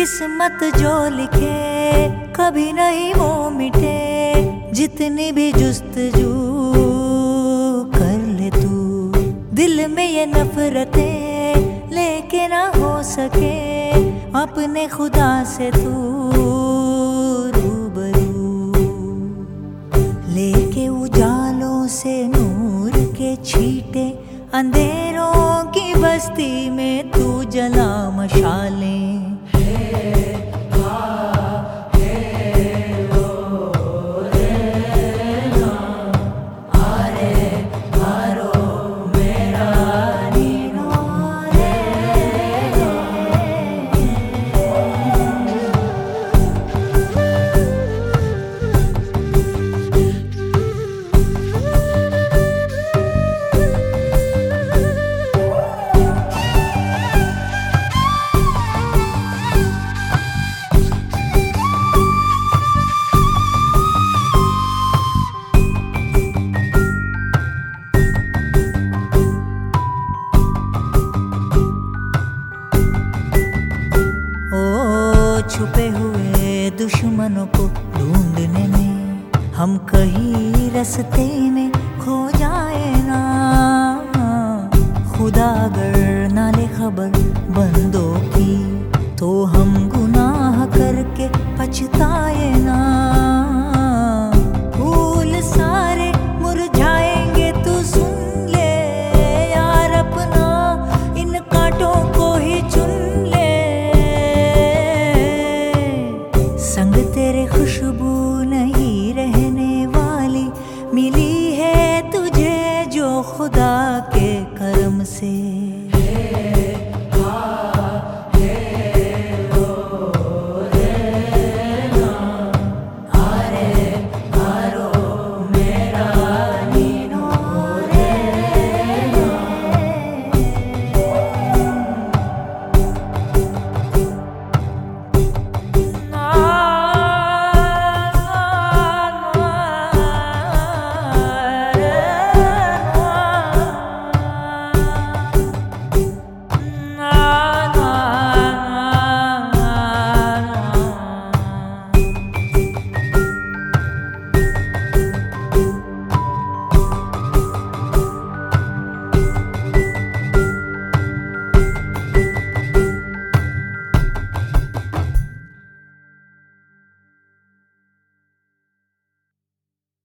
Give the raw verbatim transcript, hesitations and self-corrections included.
किस्मत जो लिखे कभी नहीं वो मिटे, जितनी भी जुस्तजू कर ले तू। दिल में ये नफरतें लेके ना हो सके अपने खुदा से तू रूबरू। लेके उजालों से नूर के छींटे, अंधेरों की बस्ती में तू जला मशालें। छुपे हुए दुश्मनों को ढूंढने में हम कहीं रास्ते में खो जाए ना। खुदा अगर ना ले खबर बंदों की तो हम गुनाह करके पछताए ना। फूल सारे मुरझाएंगे तू सुन ले यार, अपना इन कांटों को ही चुन ले। संग तेरे खुशबू नहीं रहने वाली मिली है तुझे जो खुदा के करम से।